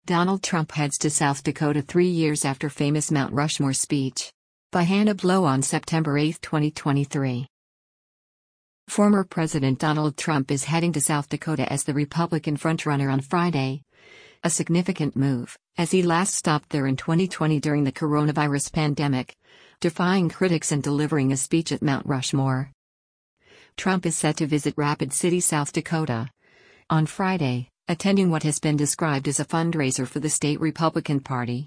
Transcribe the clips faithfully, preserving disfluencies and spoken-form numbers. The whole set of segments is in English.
Donald Trump heads to South Dakota three years after famous Mount Rushmore speech. By Hannah Blow on September eighth, twenty twenty-three. Former President Donald Trump is heading to South Dakota as the Republican frontrunner on Friday. A significant move, as he last stopped there in twenty twenty during the coronavirus pandemic, defying critics and delivering a speech at Mount Rushmore. Trump is set to visit Rapid City, South Dakota, on Friday, attending what has been described as a fundraiser for the state Republican Party.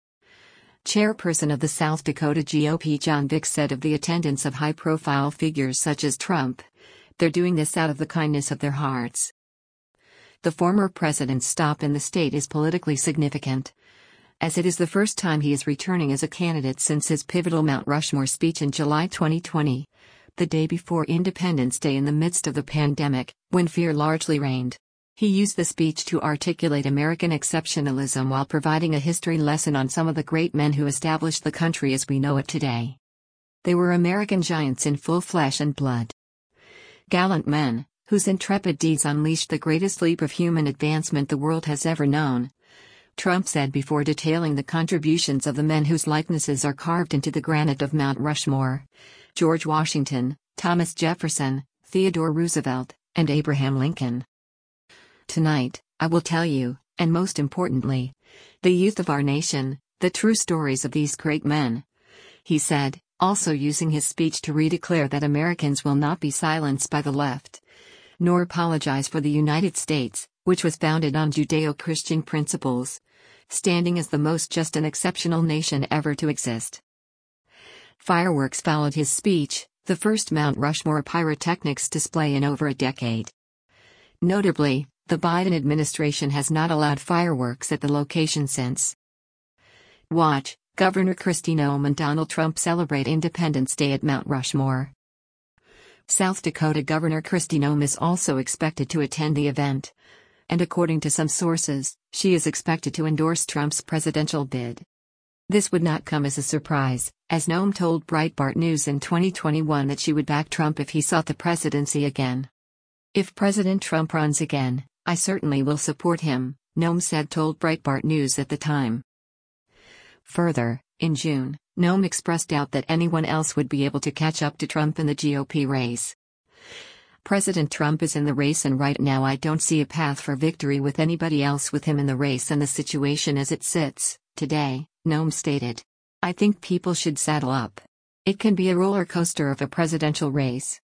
Chairperson of the South Dakota G O P John Vick said of the attendance of high-profile figures such as Trump, "They're doing this out of the kindness of their hearts." The former president's stop in the state is politically significant, as it is the first time he is returning as a candidate since his pivotal Mount Rushmore speech in July twenty twenty, the day before Independence Day in the midst of the pandemic, when fear largely reigned. He used the speech to articulate American exceptionalism while providing a history lesson on some of the great men who established the country as we know it today. They were American giants in full flesh and blood. Gallant men, whose intrepid deeds unleashed the greatest leap of human advancement the world has ever known, Trump said before detailing the contributions of the men whose likenesses are carved into the granite of Mount Rushmore: George Washington, Thomas Jefferson, Theodore Roosevelt, and Abraham Lincoln. "Tonight, I will tell you, and most importantly, the youth of our nation, the true stories of these great men," he said, also using his speech to redeclare that Americans will not be silenced by the left, nor apologize for the United States, which was founded on Judeo-Christian principles, standing as the most just and exceptional nation ever to exist. Fireworks followed his speech, the first Mount Rushmore pyrotechnics display in over a decade. Notably, the Biden administration has not allowed fireworks at the location since. Watch Governor Kristi Noem and Donald Trump celebrate Independence Day at Mount Rushmore. South Dakota Governor Kristi Noem is also expected to attend the event, and according to some sources, she is expected to endorse Trump's presidential bid. This would not come as a surprise, as Noem told Breitbart News in twenty twenty-one that she would back Trump if he sought the presidency again. "If President Trump runs again, I certainly will support him," Noem said told Breitbart News at the time. Further, in June, Noem expressed doubt that anyone else would be able to catch up to Trump in the G O P race. "President Trump is in the race, and right now I don't see a path for victory with anybody else with him in the race and the situation as it sits today," Noem stated. "I think people should saddle up. It can be a roller coaster of a presidential race."